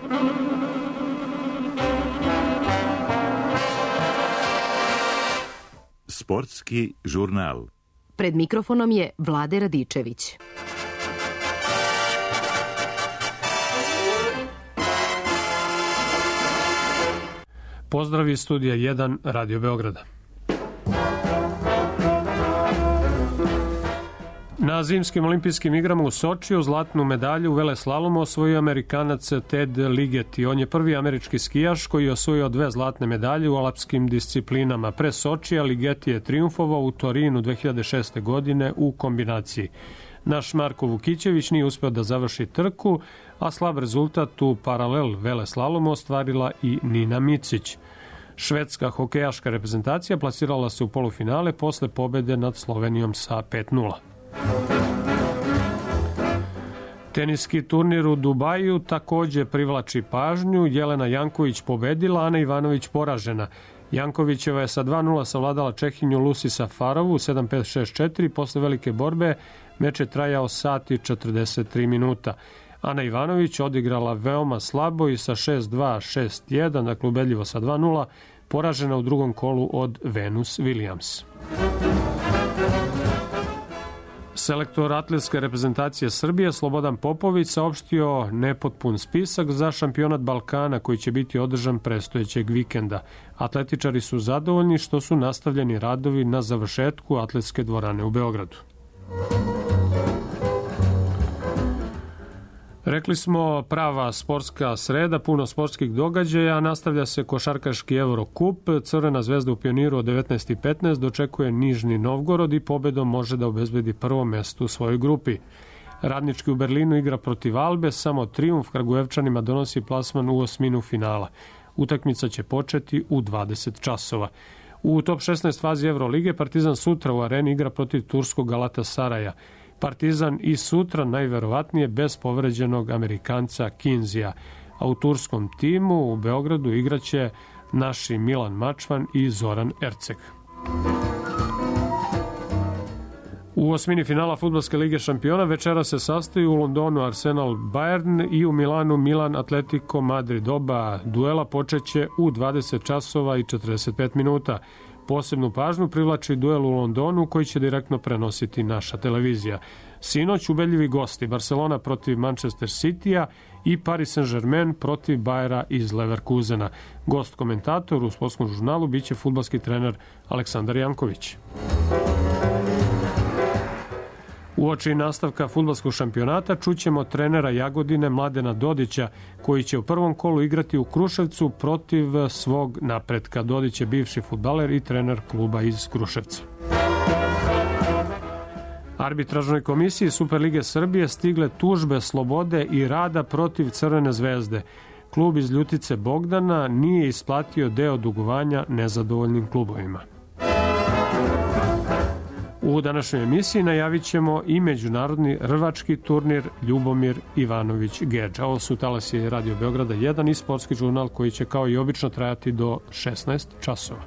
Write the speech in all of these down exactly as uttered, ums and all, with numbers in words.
Sportski žurnal. Pred mikrofonom je Vlade Radičević. Pozdrav iz studija jedan Radio Beograda. Na zimskim olimpijskim igrama u Sočiju zlatnu medalju u veleslalomu osvojio Amerikanac Ted Ligeti. On je prvi američki skijaš koji je osvojio dve zlatne medalje u alpskim disciplinama. Pre Sočija Ligeti je trijumfovao u Torinu dve hiljade šeste. godine u kombinaciji. Naš Marko Vukićević nije uspeo da završi trku, a slab rezultat u paralel veleslalomu ostvarila i Nina Micić. Švedska hokejaška reprezentacija plasirala se u polufinale posle pobede nad Slovenijom sa pet nula. Teniski turnir u Dubaju takođe privlači pažnju. Jelena Janković pobedila, Ana Ivanović poražena. Jankovićeva je sa dva nula savladala Čehinju Lucy Safarovu sedam pet šest četiri. Posle velike borbe meč je trajao sat i četrdeset tri minuta. Ana Ivanović odigrala veoma slabo i sa šest dva šest jedan, dakle ubedljivo sa dva nula, poražena u drugom kolu od Venus Williams. Selektor atletske reprezentacije Srbije Slobodan Popović saopštio nepotpun spisak za šampionat Balkana koji će biti održan prestojećeg vikenda. Atletičari su zadovoljni što su nastavljeni radovi na završetku atletske dvorane u Beogradu. Rekli smo prava sportska sreda, puno sportskih događaja, nastavlja se košarkaški Eurocup. Crvena zvezda u Pioniru od devetnaest i petnaest dočekuje Nižni Novgorod i pobedom može da obezbedi prvo mesto u svojoj grupi. Radnički u Berlinu igra protiv Albe, samo trijumf Kragujevčanima donosi plasman u osminu finala. Utakmica će početi u dvadeset časova. U top šesnaest fazi Evrolige Partizan sutra u areni igra protiv turskog Galatasaraja. Partizan i sutra najverovatnije bez povređenog Amerikanca Kinzija, a u turskom timu u Beogradu igraće naši Milan Mačvan i Zoran Erceg. U osmini finala Fudbalske lige šampiona večera se sastaju u Londonu Arsenal Bayern i u Milanu Milan Atletico Madrid. Oba duela počeće u dvadeset časova i četrdeset pet minuta. Posebnu pažnju privlači duel u Londonu koji će direktno prenositi naša televizija. Sinoć ubedljivi gosti Barcelona protiv Manchester Citya i Paris Saint-Germain protiv Bayera iz Leverkusena. Gost komentator u sportskom žurnalu biće fudbalski trener Aleksandar Janković. Uoči nastavka fudbalskog šampionata čućemo trenera Jagodine Mladena Dodića koji će u prvom kolu igrati u Kruševcu protiv svog Napretka. Dodić je bivši fudbaler i trener kluba iz Kruševca. Arbitražnoj komisiji Superlige Srbije stigle tužbe Slobode i Rada protiv Crvene zvezde. Klub iz Ljutice Bogdana nije isplatio deo dugovanja nezadovoljnim klubovima. U današnjoj emisiji najavit ćemo i međunarodni rvački turnir Ljubomir Ivanović Gedža. Ovo su talasi Radio Beograda jedan i sportski žurnal koji će kao i obično trajati do šesnaest časova.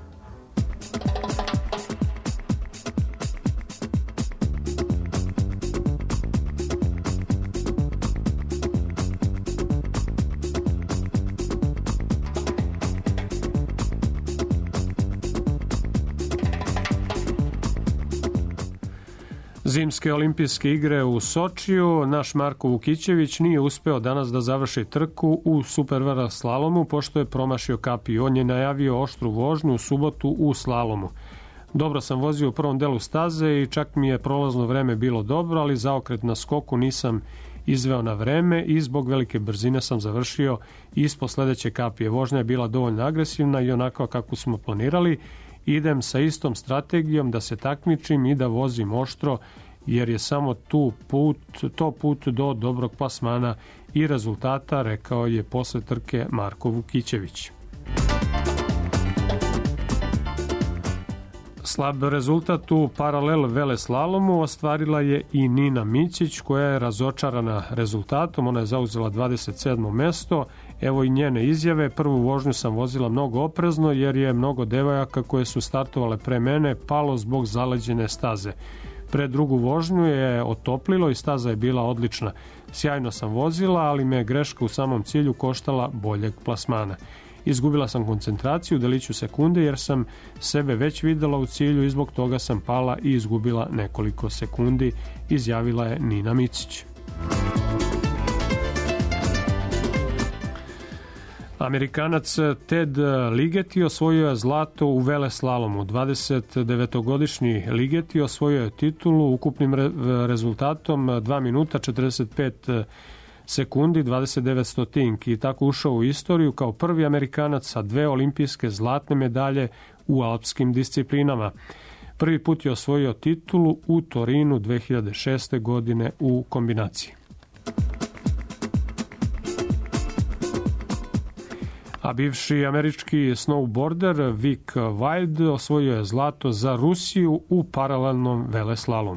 Zimske olimpijske igre u Sočiju, naš Marko Vukićević nije uspeo danas da završi trku u superveleslalomu pošto je promašio kapi. On je najavio oštru vožnju u subotu u slalomu. Dobro sam vozio u prvom delu staze i čak mi je prolazno vreme bilo dobro, ali zaokret na skoku nisam izveo na vreme i zbog velike brzine sam završio ispod sledeće kapije. Vožnja je bila dovoljno agresivna i onako kako smo planirali. Idem sa istom strategijom da se takmičim i da vozim oštro, jer je samo tu put, to put do dobrog plasmana i rezultata, rekao je posle trke Marko Vukićević. Slab rezultat u paralel veleslalomu ostvarila je i Nina Micić, koja je razočarana rezultatom. Ona je zauzela dvadeset sedmo mesto. Evo i njene izjave. Prvu vožnju sam vozila mnogo oprezno jer je mnogo devojaka koje su startovale pre mene palo zbog zaleđene staze. Pred drugu vožnju je otoplilo i staza je bila odlična. Sjajno sam vozila, ali me greška u samom cilju koštala boljeg plasmana. Izgubila sam koncentraciju deliću sekunde jer sam sebe već videla u cilju i zbog toga sam pala i izgubila nekoliko sekundi, izjavila je Nina Micić. Amerikanac Ted Ligeti osvojio je zlato u veleslalomu. dvadesetdevetogodišnji Ligeti osvojio je titulu ukupnim re rezultatom dva minuta četrdeset pet sekundi dvadeset devet stotinki i tako ušao u istoriju kao prvi Amerikanac sa dve olimpijske zlatne medalje u alpskim disciplinama. Prvi put je osvojio titulu u Torinu dve hiljade šeste. godine u kombinaciji. A bivši američki snowboarder Vic Wilde osvojio je zlato za Rusiju u paralelnom veleslalomu.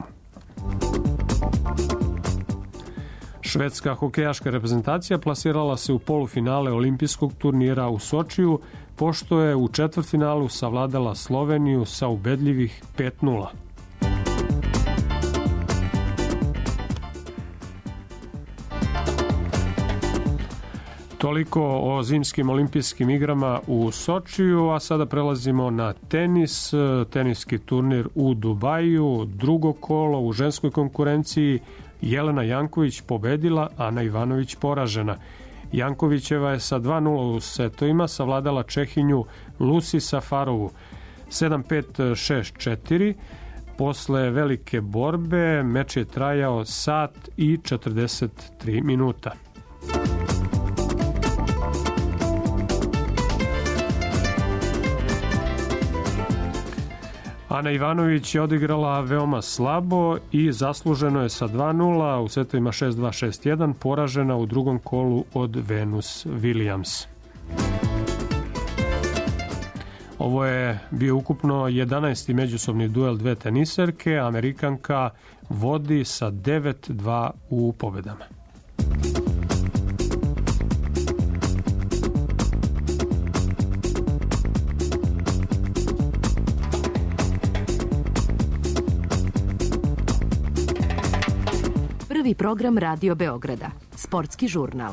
Švedska hokejaška reprezentacija plasirala se u polufinale olimpijskog turnira u Sočiju, pošto je u četvrtfinalu savladala Sloveniju sa ubedljivih pet nula. Toliko o zimskim olimpijskim igrama u Sočiju, a sada prelazimo na tenis. Teniski turnir u Dubaju, drugo kolo u ženskoj konkurenciji. Jelena Janković pobedila, Ana Ivanović poražena. Jankovićeva je sa dva nula u setovima savladala Čehinju Lucy Safarovu sedam pet šest četiri. Posle velike borbe meč je trajao sat i četrdeset tri minuta. Ana Ivanović je odigrala veoma slabo i zasluženo je sa dva nula u setovima šest dva šest jedan poražena u drugom kolu od Venus Williams. Ovo je bio ukupno jedanaesti međusobni duel dve teniserke. Amerikanka vodi sa devet dva u pobedama. Prvi program Radio Beograda. Sportski žurnal.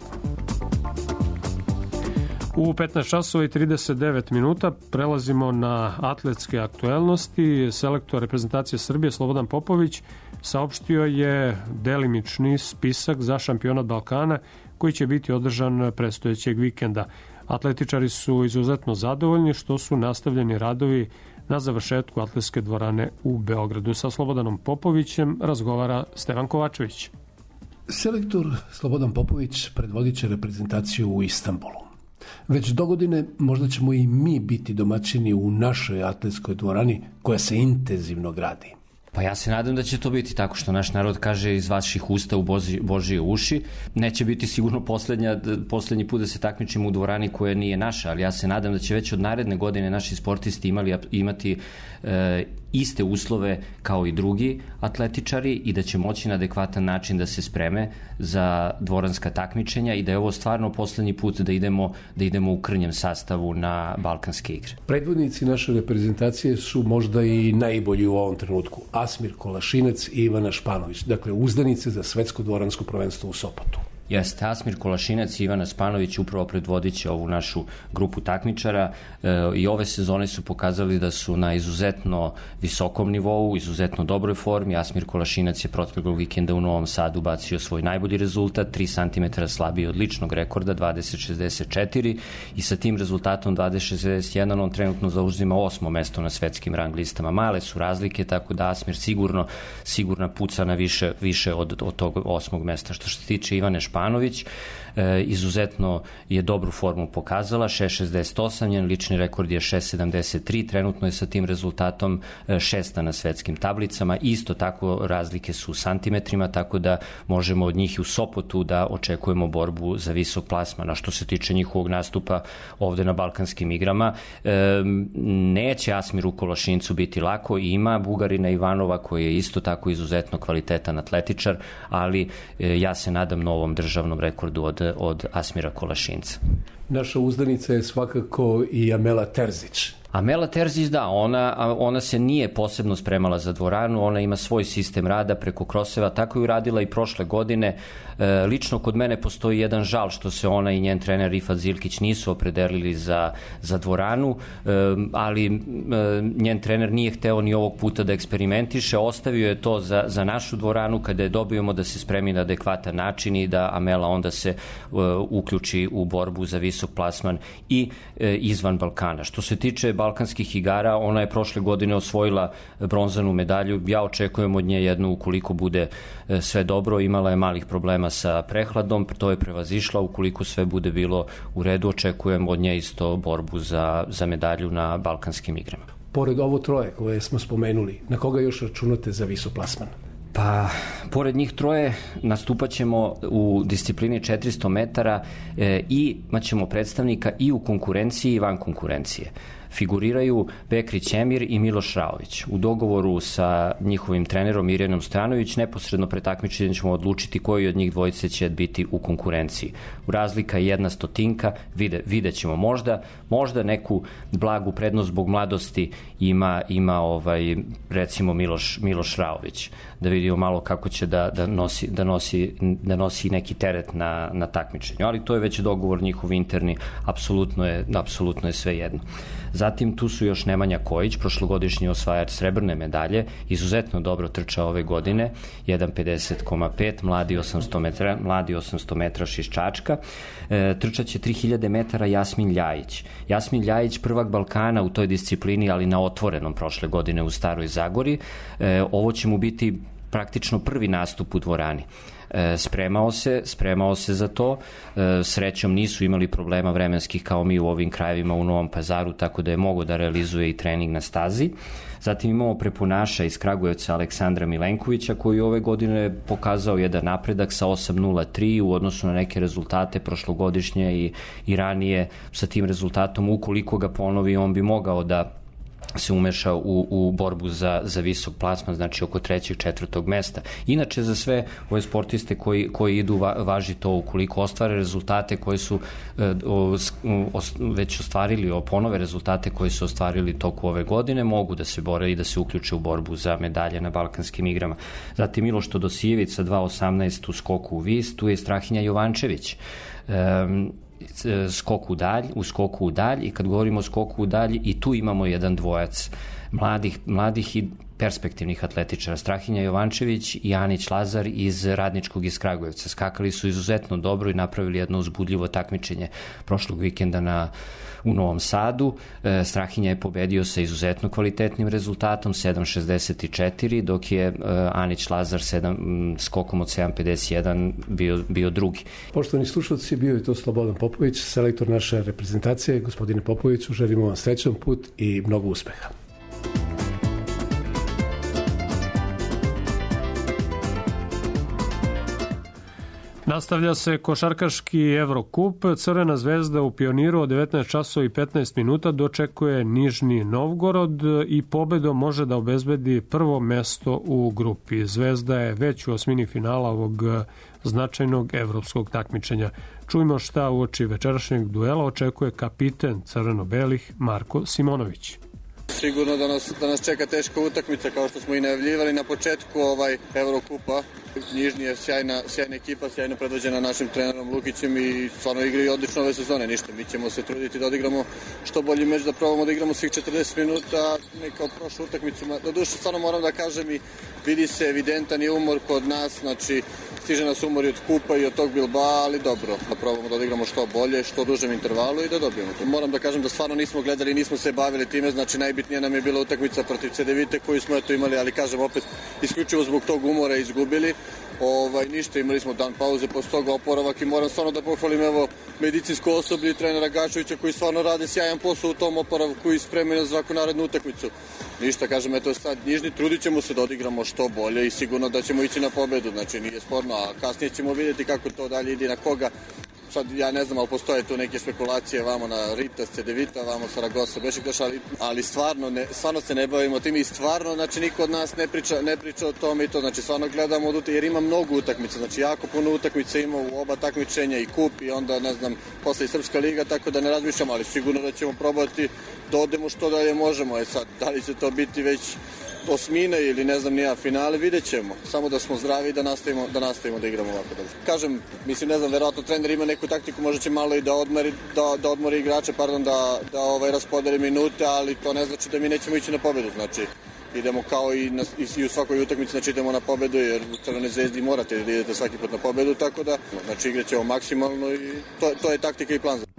U petnaest časova i trideset devet minuta prelazimo na atletske aktuelnosti. Selektor reprezentacije Srbije Slobodan Popović saopštio je delimični spisak za šampionat Balkana koji će biti održan predstojećeg vikenda. Atletičari su izuzetno zadovoljni što su nastavljeni radovi na završetku atletske dvorane u Beogradu. Sa Slobodanom Popovićem razgovara Stevan Kovačević. Selektor Slobodan Popović predvodit će reprezentaciju u Istanbulu. Već dogodine možda ćemo i mi biti domaćini u našoj atletskoj dvorani koja se intenzivno gradi. Pa ja se nadam da će to biti tako što naš narod kaže iz vaših usta u Boži, Božije uši. Neće biti sigurno poslednja, poslednji put da se takmičimo u dvorani koja nije naša, ali ja se nadam da će već od naredne godine naši sportisti imali, imati e, iste uslove kao i drugi atletičari i da će moći na adekvatan način da se spreme za dvoranska takmičenja i da je ovo stvarno poslednji put da idemo, da idemo u krnjem sastavu na Balkanske igre. Predvodnici naše reprezentacije su možda i najbolji u ovom trenutku. Asmir Kolašinac i Ivana Španović, dakle uzdanice za svetsko dvoransko prvenstvo u Sopotu. Jeste, Asmir Kolašinac i Ivana Spanović upravo predvodit će ovu našu grupu takmičara e, i ove sezone su pokazali da su na izuzetno visokom nivou, izuzetno dobroj formi. Asmir Kolašinac je proteklog vikenda u Novom Sadu bacio svoj najbolji rezultat, tri centimetra slabiji od ličnog rekorda, dvadeset šezdeset četiri i sa tim rezultatom dvadeset šezdeset jedan on trenutno zauzima osmo mesto na svetskim rang listama. Male su razlike, tako da Asmir sigurno, sigurno puca na više, više od, od tog osmog mesta. Što se tiče Ivane Španović, Španović, e, izuzetno je dobru formu pokazala, šest šezdeset osam, njen lični rekord je šest sedamdeset tri, trenutno je sa tim rezultatom e, šesta na svetskim tablicama, isto tako razlike su u santimetrima, tako da možemo od njih u Sopotu da očekujemo borbu za visok plasman. A što se tiče njihovog nastupa ovde na Balkanskim igrama, e, neće Asmiru Kolašincu biti lako, ima Bugarina Ivanova koji je isto tako izuzetno kvalitetan atletičar, ali e, ja se nadam novom državnom rekordu od, od Asmira Kolašinca. Naša uzdanica je svakako i Amela Terzić. Amela Terzić, da, ona, ona se nije posebno spremala za dvoranu, ona ima svoj sistem rada preko kroseva, tako je uradila i prošle godine. E, lično kod mene postoji jedan žal što se ona i njen trener Rifat Zilkić nisu opredelili za, za dvoranu, e, ali e, njen trener nije hteo ni ovog puta da eksperimentiše, ostavio je to za, za našu dvoranu kada je dobijemo da se spremi na adekvatan način i da Amela onda se e, uključi u borbu za visok plasman i e, izvan Balkana. Što se tiče balkanskih igara, ona je prošle godine osvojila bronzanu medalju. Ja očekujem od nje jednu, ukoliko bude sve dobro. Imala je malih problema sa prehladom, to je prevazišla. Ukoliko sve bude bilo u redu, očekujem od nje isto borbu za, za medalju na balkanskim igrama. Pored ovo troje koje smo spomenuli, na koga još računate za visok plasman? Pa, pored njih troje nastupat ćemo u disciplini četiristo metara e, i imaćemo predstavnika i u konkurenciji i van konkurencije. Figuriraju Bekrić Emir i Miloš Raović. U dogovoru sa njihovim trenerom Mirjanom Stojanović neposredno pre takmičenja ćemo odlučiti koji od njih dvojice će biti u konkurenciji. Razlika je jedna stotinka, vide, vidjet ćemo možda, možda neku blagu prednost zbog mladosti ima, ima ovaj, recimo Miloš, Miloš Raović. Da vidimo malo kako će da, da, nosi, da, nosi, da nosi neki teret na, na takmičenju. Ali to je već dogovor njihov interni, apsolutno je, apsolutno je sve jedno. Zatim tu su još Nemanja Kojić, prošlogodišnji osvajač srebrne medalje, izuzetno dobro trča ove godine, jedan pedeset pet, mladi osamsto metra, mladi osamsto metra Šiščačka. E, trčaće tri hiljade metara Jasmin Ljajić. Jasmin Ljajić, prvak Balkana u toj disciplini, ali na otvorenom prošle godine u Staroj Zagori. E, ovo će mu biti praktično prvi nastup u dvorani. E, spremao se, spremao se za to, e, srećom nisu imali problema vremenskih kao mi u ovim krajevima u Novom Pazaru, tako da je mogao da realizuje i trening na stazi. Zatim imamo prepunaša iz Kragujevca Aleksandra Milenkovića, koji ove godine pokazao jedan napredak sa osam nula tri u odnosu na neke rezultate prošlogodišnje i, i ranije. Sa tim rezultatom, ukoliko ga ponovi, on bi mogao da se umeša u, u borbu za, za visok plasman, znači oko trećeg, četvrtog mesta. Inače, za sve ove sportiste koji, koji idu va, važi to, ukoliko ostvare rezultate koje su e, o, o, već ostvarili, o ponove rezultate koje su ostvarili toku ove godine, mogu da se bore i da se uključe u borbu za medalje na balkanskim igrama. Zatim Miloš Todosijević sa dva osamnaest u skoku u vis, tu je Strahinja Jovančević. E, skok u dalj, u skoku u dalj, i kad govorimo o skoku u dalj, i tu imamo jedan dvojac mladih, mladih i perspektivnih atletičara, Strahinja Jovančević i Anić Lazar iz Radničkog iz Kragujevca. Skakali su izuzetno dobro i napravili jedno uzbudljivo takmičenje prošlog vikenda na, u Novom Sadu. E, Strahinja je pobedio sa izuzetno kvalitetnim rezultatom sedam šezdeset četiri, dok je e, Anić Lazar sedam, m, skokom od sedam pedeset jedan bio, bio drugi. Poštovani slušalci, bio je to Slobodan Popović, selektor naše reprezentacije. Gospodine Popoviću, želimo vam srećan put i mnogo uspeha. Nastavlja se košarkaški Evrokup. Crvena zvezda u Pioniru od devetnaest časova i petnaest minuta dočekuje Nižni Novgorod i pobedom može da obezbedi prvo mesto u grupi. Zvezda je već u osmini finala ovog značajnog evropskog takmičenja. Čujmo šta uoči večerašnjeg duela očekuje kapiten crveno-belih Marko Simonović. Sigurno da nas, da nas čeka teška utakmica, kao što smo i najavljivali na početku ovaj Evrokupa. Nižni je sjajna, sjajna ekipa, sjajno predvođena našim trenerom Lukićem i stvarno igraju odlično ove sezone. Ništa, mi ćemo se truditi da odigramo što bolji meč, da probamo da igramo svih četrdeset minuta, ne kao prošlu utakmicu. Do duše, stvarno moram da kažem, i vidi se evidentan je umor kod nas, znači stiže nas umor i od Kupa i od tog Bilbao, ali dobro, da probamo da odigramo što bolje, što dužem intervalu i da dobijemo to. Moram da kažem da stvarno nismo gledali, nismo se bavili time, znači najbitnije nam je bila utakmica protiv Cedevite koju smo eto imali, ali kažem opet isključivo zbog tog umora izgubili. Ovaj, ništa, imali smo dan pauze, posle toga oporavak i moram stvarno da pohvalim evo medicinsko osoblje i trenera Gačevića koji stvarno rade sjajan posao u tom oporavku i spremaju za svaku narednu utakmicu. Ništa, kažem, eto sad Nižni, trudit ćemo se da odigramo što bolje i sigurno da ćemo ići na pobedu, znači nije sporno, a kasnije ćemo vidjeti kako to dalje ide, na koga sad ja ne znam, ali postoje tu neke špekulacije vamo na Ritas, Cedevita, vamo Saragossa, Bešiktaš, ali, ali stvarno, ne, stvarno se ne bavimo tim i stvarno, znači niko od nas ne priča, ne priča o tome i to, znači stvarno gledamo od utakmice, jer ima mnogo utakmica, znači jako puno utakmica ima u oba takmičenja i kup i onda ne znam, posle i Srpska liga, tako da ne razmišljamo, ali sigurno da ćemo probati da odemo što dalje možemo, e sad, da li će to biti već osmine ili ne znam nija finale, vidjet ćemo. Samo da smo zdravi i da nastavimo da, nastavimo da igramo ovako dobro. Kažem, mislim, ne znam, verovatno trener ima neku taktiku, možda će malo i da odmori, da, da odmori igrače, pardon, da, da ovaj, raspodeli minute, ali to ne znači da mi nećemo ići na pobedu. Znači, idemo kao i, na, i u svakoj utakmici, znači idemo na pobedu, jer u Crvenoj zvezdi morate da idete svaki put na pobedu, tako da, znači igraćemo maksimalno i to, to je taktika i plan za.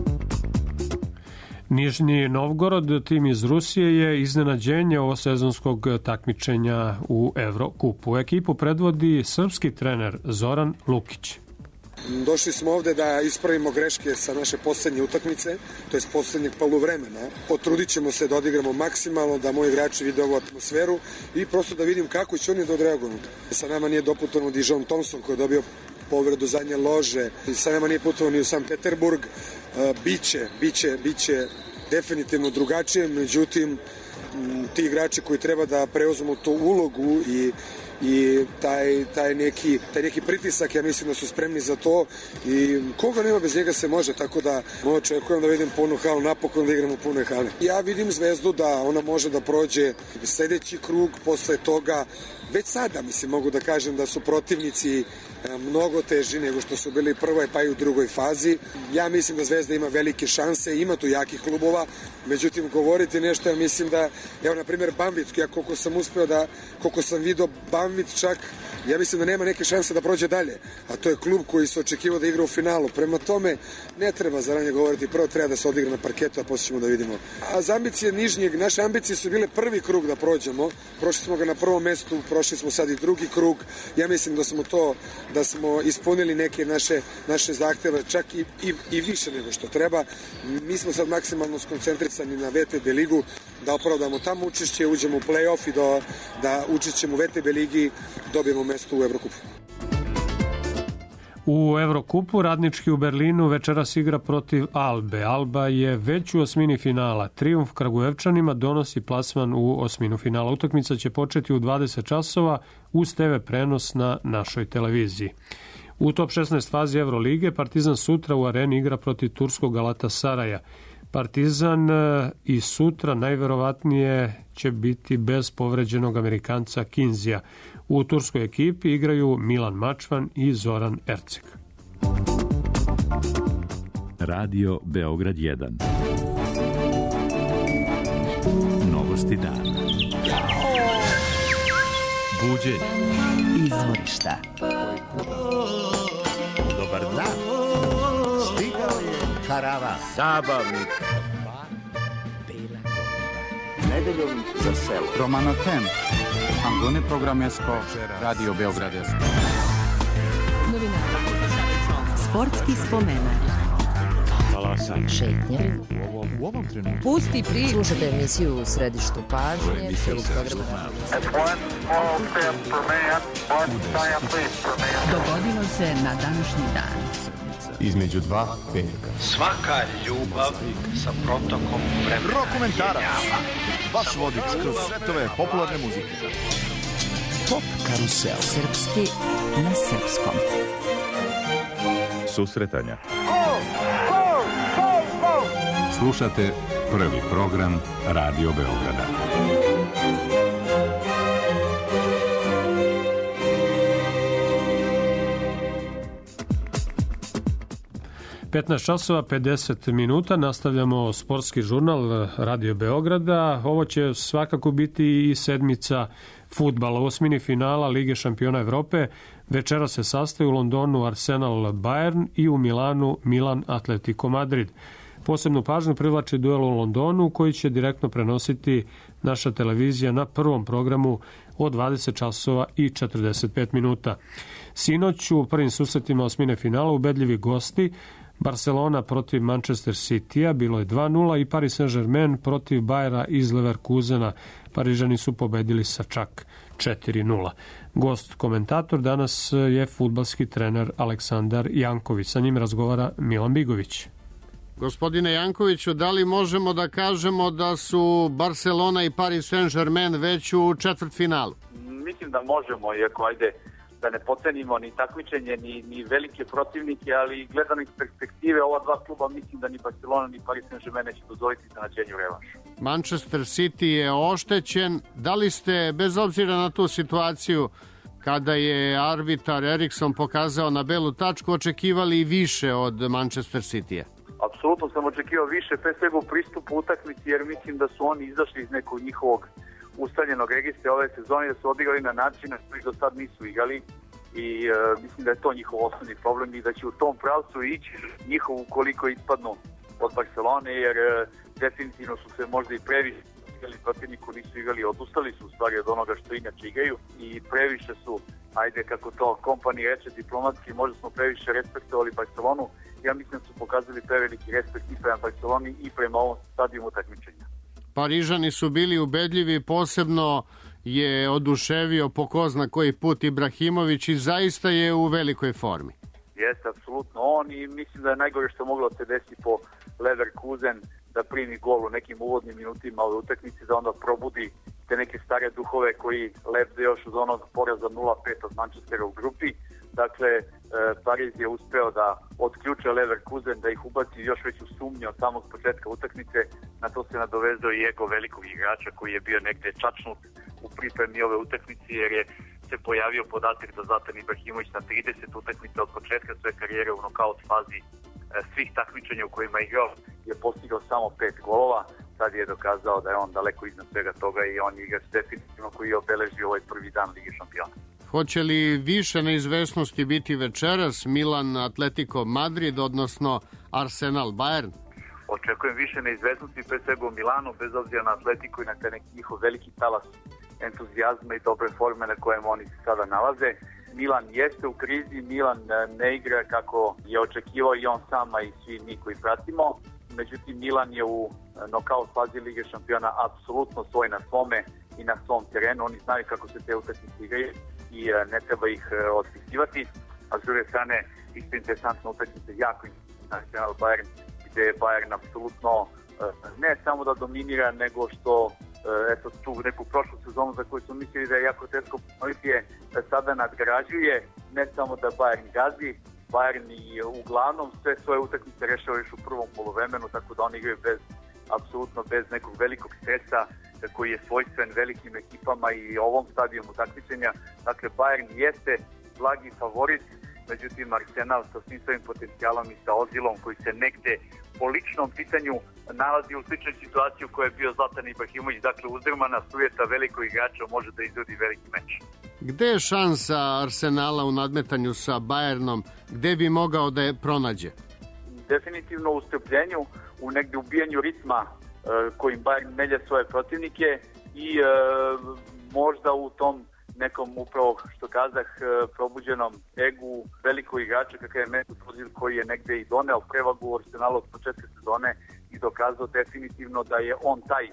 Nižni Novgorod, tim iz Rusije, je iznenađenje ovosezonskog takmičenja u Evrokupu. Ekipu predvodi srpski trener Zoran Lukić. Došli smo ovde da ispravimo greške sa naše poslednje utakmice, to je s poslednjeg poluvremena. Potrudit ćemo se da odigramo maksimalno, da moji igrači vide ovu atmosferu i prosto da vidim kako će oni da odreaguju. Sa nama nije doputovano Dijon Thompson koji je dobio povredu zadnje lože. Sa nama nije putovao ni u Sankt Peterburg. Biće, biće, biće definitivno drugačije, međutim ti igrači koji treba da preuzmu tu ulogu i i taj, taj, neki, taj neki pritisak, ja mislim da su spremni za to i koga nema bez njega se može, tako da očekujem da vidim punu halu, napokon da igramo pune hale. Ja vidim Zvezdu da ona može da prođe sledeći krug, posle toga već sada, mislim, mogu da kažem da su protivnici mnogo teži nego što su bili u prvoj pa i u drugoj fazi. Ja mislim da Zvezda ima velike šanse, ima tu jakih klubova, međutim govoriti nešto, ja mislim da, evo na primjer Banvit, ja koliko sam uspeo da, koliko sam vidio Banvit čak, ja mislim da nema neke šanse da prođe dalje, a to je klub koji se očekivao da igra u finalu. Prema tome, ne treba zaranje govoriti, prvo treba da se odigra na parketu, a posle ćemo da vidimo. A za ambicije nižnjeg, naše ambicije su bile prvi krug da prođemo, prošli smo ga na prvom mestu, prošli smo sad i drugi krug, ja mislim da smo to, da smo ispunili neke naše, naše zahteve, čak i, i, i više nego što treba. Mi smo sad maksimalno skoncentrisani na V T B ligu, da opravdamo tamo učešće, uđemo u play-off i da, da učešćemo u V T B ligi, dobijemo mesto u Evrokupu. U Evrokupu Radnički u Berlinu večeras igra protiv Albe. Alba je već u osmini finala. Trijumf Kragujevčanima donosi plasman u osminu finala. Utakmica će početi u dvadeset časova uz te ve prenos na našoj televiziji. U top šesnaest fazi Evrolige Partizan sutra u areni igra protiv turskog Galatasaraja. Partizan i sutra najverovatnije će biti bez povređenog Amerikanca Kinzija. U turskoj ekipi igraju Milan Mačvan i Zoran Erceg. Radio Beograd jedan. Novosti dana. Buđenje. Izvorišta. Dobar dan. Stigao je karavan. Zabavnik. Nedeljom za selo. Romano Tem. Angone programesko. Radio Beogradesko. Novinari. Sportski spomenak. Šetnje. U ovom trenutku. Pusti pri. Slušajte emisiju u središtu pažnje. Dogodilo se na današnji dan. Između dva petka. Svaka ljubav sa protokom vremena. Rokomentarac. Vaš vodič kroz svetove popularne muzike. Top karusel. Srpski na srpskom. Susretanja. Slušate prvi program Radio Beograda. petnaest časova pedeset minuta, nastavljamo sportski žurnal Radio Beograda. Ovo će svakako biti i sedmica fudbala. U osmini finala Lige šampiona Evrope večera se sastoji u Londonu Arsenal Bayern i u Milanu Milan Atletico Madrid. Posebnu pažnju privlači duel u Londonu koji će direktno prenositi naša televizija na prvom programu od dvadeset časova i četrdeset pet minuta. Sinoć u prvim susretima osmine finala ubedljivi gosti Barcelona protiv Manchester Citya bilo je dva nula i Paris Saint-Germain protiv Bayera iz Leverkusena. Parižani su pobedili sa čak četiri nula. Gost komentator danas je fudbalski trener Aleksandar Janković. Sa njim razgovara Milan Bigović. Gospodine Jankoviću, da li možemo da kažemo da su Barcelona i Paris Saint-Germain već u četvrtfinalu? Mislim da možemo, iako ajde da ne pocenimo ni takmičenje, ni, ni velike protivnike, ali gledano iz perspektive ova dva kluba, mislim da ni Barcelona ni Paris Saint-Germain neće dozvoliti iznenađenju revanšu. Manchester City je oštećen. Da li ste, bez obzira na tu situaciju, kada je arbitar Erikson pokazao na belu tačku, očekivali i više od Manchester City-a? Apsolutno sam očekivao više, pre svega u pristupu utakmici, jer mislim da su oni izašli iz nekog njihovog ustaljenog registra ove sezone, da su odigrali na način na koji do sad nisu igrali i e, mislim da je to njihov osnovni problem i da će u tom pravcu ići njihov ukoliko ispadnu od Barcelone, jer e, definitivno su se možda i previše igrali, protivniku nisu igrali, odustali su u stvari od onoga što inače igraju i previše su, ajde kako to kompani reče diplomatski, možda smo previše respektovali Barcelonu. Ja mislim da su pokazali preveliki respekt i prema Barceloni i prema ovom stadijumu takmičenja. Parižani su bili ubedljivi, posebno je oduševio po ko zna koji put Ibrahimović i zaista je u velikoj formi. Jeste, apsolutno on i mislim da je najgore što moglo se desiti po Leverkusen da primi gol u nekim uvodnim minutima ove utakmice, da onda probudi te neke stare duhove koji lebde još od onog poraza nula pet od Manchestera u grupi. Dakle, Pariz je uspeo da otključe Leverkusen, da ih ubaci još veću sumnju od samog početka utakmice. Na to se nadovezao i ego velikog igrača koji je bio negde čačnut u pripremi ove utakmice, jer je se pojavio podatak da Zlatan Ibrahimović na trideset utakmica od početka svoje karijere u nokaut fazi svih takmičenja u kojima je igrao je postigao samo pet golova. Sad je dokazao da je on daleko iznad svega toga i on je igrač definitivno koji je obeležio ovaj prvi dan Lige šampiona. Hoće li više neizvesnosti biti večeras, Milan Atletico Madrid, odnosno Arsenal Bayern? Očekujem više neizvesnosti, pre svega u Milanu, bez obzira na Atletico i na taj neki njihov veliki talas entuzijazma i dobre forme na kojem oni se sada nalaze. Milan jeste u krizi, Milan ne igra kako je očekivao i on sama i svi mi koji pratimo. Međutim, Milan je u nokaut fazi Lige šampiona apsolutno svoj na svome i na svom terenu. Oni znaju kako se te utakmice igraju i ne treba ih otpisivati. A s druge strane, isto interesantna utakmica, jako interesantna Arsenal Bayern, gde je Bayern apsolutno ne samo da dominira, nego što eto tu neku prošlu sezonu za koju su mislili da je jako teško ponoviti je, sada nadgrađuje, ne samo da Bayern gazi, Bayern i uglavnom sve svoje utakmice rešava još u prvom poluvremenu, tako da oni igraju bez, apsolutno bez nekog velikog stresa koji je svojstven velikim ekipama i ovom stadijumu takmičenja. Dakle, Bayern jeste blagi favorit, međutim Arsenal sa svim svojim potencijalom i sa Ozilom koji se negde po ličnom pitanju nalazi u sličnoj situaciji u kojoj je bio Zlatan Ibrahimović, dakle uzdrmana sujeta velikog igrača može da izvodi veliki meč. Gde je šansa Arsenala u nadmetanju sa Bayernom? Gde bi mogao da je pronađe? Definitivno u strpljenju, u negde ubijanju ritma e, kojim Bayern melje svoje protivnike i e, možda u tom nekom upravo, što kazah, probuđenom egu velikog igrača kakav je Mesut Ozil, koji je negde i doneo prevagu u Arsenalu od početka sezone i dokazao definitivno da je on taj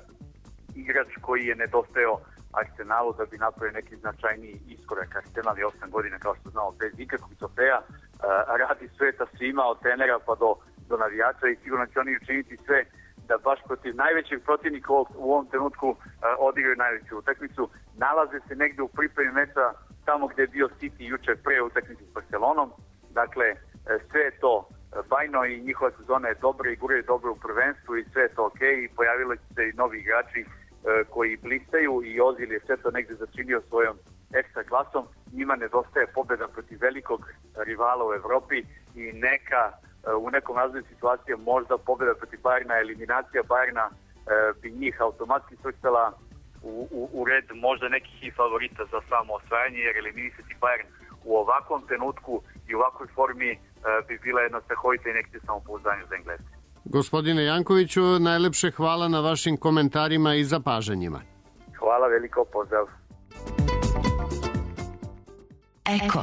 igrač koji je nedostajao Arsenalu da bi napravio neki značajniji iskorak. Arsenal je osam godina, kao što znamo, bez ikakvog trofeja, radi sveta svima od trenera pa do, do navijača i sigurno će oni učiniti sve da baš protiv najvećeg protivnika u ovom trenutku odigraju najveću utakmicu. Nalaze se negde u pripremi meča tamo gde je bio City juče pre utakmice s Barcelonom. Dakle, sve je to bajno i njihova sezona je dobra i guraju dobro u prvenstvu i sve je to ok. I pojavili su se i novi igrači koji blistaju i Ozil je sve to negde začinio svojom ekstra klasom. Njima nedostaje pobjeda protiv velikog rivala u Evropi i neka u nekom razvoju situacije možda pobjeda protiv Bayerna, eliminacija Bayerna e, bi njih automatski svrstala u, u, u red možda nekih i favorita za samo osvajanje, jer eliminisati Bayern u ovakvom trenutku i u ovakvoj formi e, bi bila jedna strahovita i nekde samopouzdanje za Engleze. Gospodine Jankoviću, najlepše hvala na vašim komentarima i zapažanjima. Hvala veliko, pozdrav. Eko.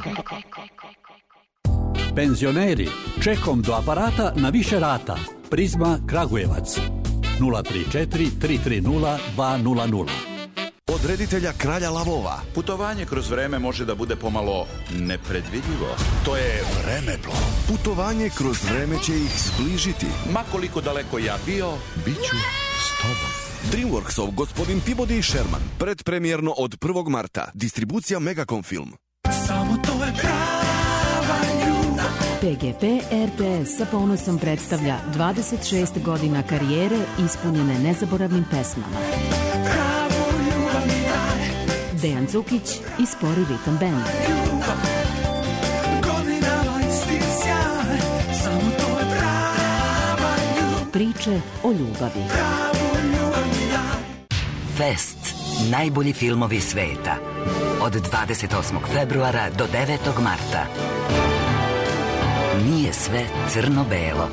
Penzioneri, čekom do aparata na više rata. Prizma Kragujevac. nula tri četiri tri tri nula dva nula nula. Od reditelja Kralja lavova. Putovanje kroz vreme može da bude pomalo nepredvidljivo. To je Vremeplov. Putovanje kroz vreme će ih zbližiti. Ma koliko daleko ja bio, bit ću s tobom. Dreamworksov Gospodin Peabody i Sherman. Predpremjerno od prvog marta. Distribucija Megacom Film. Samo to je prava ljubav. P G P R T S sa ponosom predstavlja dvadeset šest godina karijere ispunjene nezaboravnim pesmama. Pravu ljubav mi daj. Dejan Cukić i Spori ritam band. Ljubav, godinama isti sjaj. Samo to je prava ljubav. Priče o ljubavi. Pravu ljubav mi daj. Fest. Najbolji filmovi sveta. Od dvadeset osmog februara do devetog marta. Nije sve crno-belo.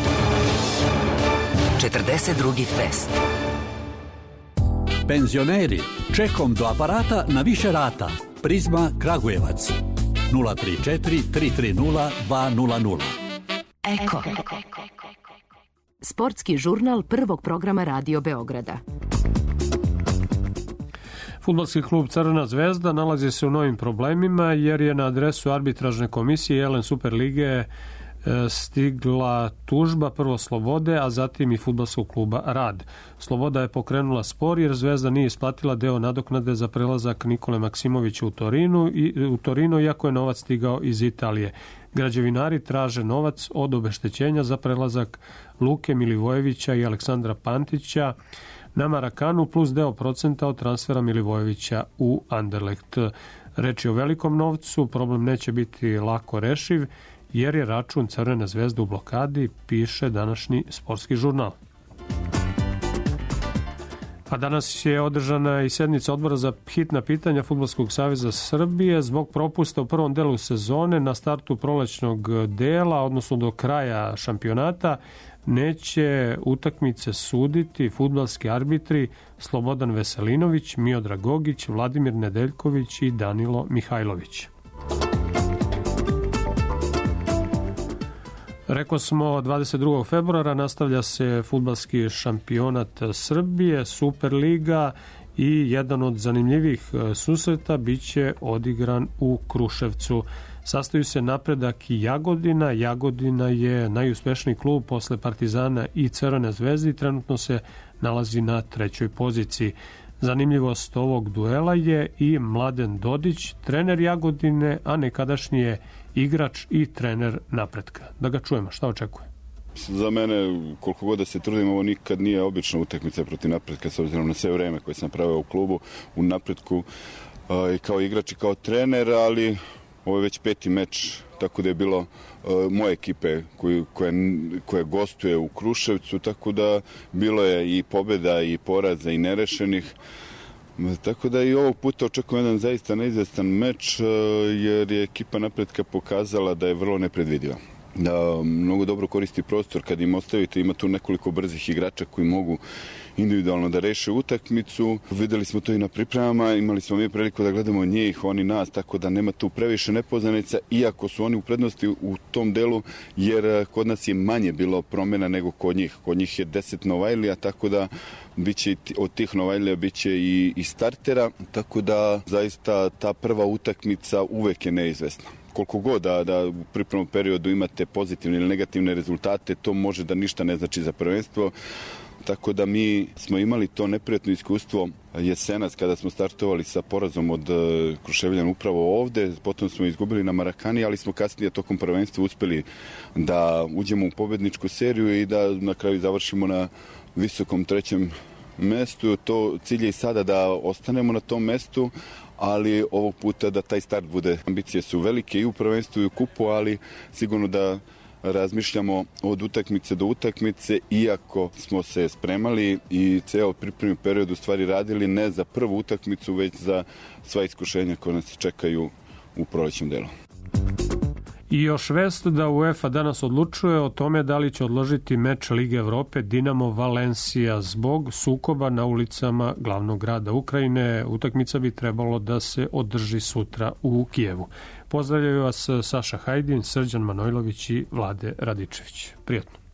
četrdeset drugi fest. Penzioneri, čekom do aparata na više rata. Prizma Kragujevac. nula tri četiri tri tri nula dva nula nula. Eko. Sportski žurnal prvog programa Radio Beograda. Fudbalski klub Crvena zvezda nalazi se u novim problemima jer je na adresu arbitražne komisije Jelen Superlige stigla tužba prvo Slobode, a zatim i fudbalskog kluba Rad. Sloboda je pokrenula spor jer Zvezda nije isplatila deo nadoknade za prelazak Nikole Maksimovića u Torinu, i, u Torino, iako je novac stigao iz Italije. Građevinari traže novac od obeštećenja za prelazak Luke Milivojevića i Aleksandra Pantića na Marakanu plus deo procenta od transfera Milivojevića u Anderlecht. Reč je o velikom novcu, problem neće biti lako rešiv jer je račun Crvene zvezde u blokadi, piše današnji sportski žurnal. A danas je održana i sednica odbora za hitna pitanja Fudbalskog saveza Srbije zbog propusta u prvom delu sezone na startu prolećnog dela, odnosno do kraja šampionata. Neće utakmice suditi fudbalski arbitri Slobodan Veselinović, Miodrag Gogić, Vladimir Nedeljković i Danilo Mihajlović. Rekao smo, dvadeset drugog februara nastavlja se fudbalski šampionat Srbije, Superliga i jedan od zanimljivih susreta biće odigran u Kruševcu. Sastaju se Napredak i Jagodina. Jagodina je najuspešniji klub posle Partizana i Crvene zvezde i trenutno se nalazi na trećoj poziciji. Zanimljivost ovog duela je i Mladen Dodić, trener Jagodine, a nekadašnji je igrač i trener Napretka. Da ga čujemo, šta očekuje? Za mene, koliko god da se trudim, ovo nikad nije obična utakmica protiv Napretka, s obzirom na sve vreme koje sam pravio u klubu, u Napretku, i kao igrač i kao trener, ali ovo je već peti meč, tako da je bilo uh, moje ekipe koji, koja, koja gostuje u Kruševcu, tako da bilo je i pobjeda i poraza i nerešenih. Tako da i ovog puta očekujem jedan zaista neizvestan meč, uh, jer je ekipa Napretka pokazala da je vrlo nepredvidiva. Da mnogo dobro koristi prostor kad im ostavite, ima tu nekoliko brzih igrača koji mogu individualno da reše utakmicu. Videli smo to i na pripremama, imali smo mi priliku da gledamo njih, oni nas, tako da nema tu previše nepoznanica, iako su oni u prednosti u tom delu, jer kod nas je manje bilo promjena nego kod njih. Kod njih je deset Novajlija, tako da biće od tih Novajlija biće i, i startera, tako da zaista ta prva utakmica uvek je neizvesna. Koliko god da, da u pripremnom periodu imate pozitivne ili negativne rezultate, to može da ništa ne znači za prvenstvo. Tako da mi smo imali to neprijatno iskustvo jesenas kada smo startovali sa porazom od Kruševljana upravo ovde, potom smo izgubili na Marakani, ali smo kasnije tokom prvenstva uspeli da uđemo u pobedničku seriju i da na kraju završimo na visokom trećem mestu. To cilj je i sada da ostanemo na tom mestu, ali ovog puta da taj start bude. Ambicije su velike i u prvenstvu i u kupu, ali sigurno da razmišljamo od utakmice do utakmice, iako smo se spremali i ceo pripremni period u stvari radili ne za prvu utakmicu, već za sva iskušenja koje nas čekaju u prolećnom delu. I još vest da UEFA danas odlučuje o tome da li će odložiti meč Lige Evrope Dinamo Valencija zbog sukoba na ulicama glavnog grada Ukrajine. Utakmica bi trebalo da se održi sutra u Kijevu. Pozdravljaju vas Saša Hajdin, Srđan Manojlović i Vlade Radičević. Prijatno.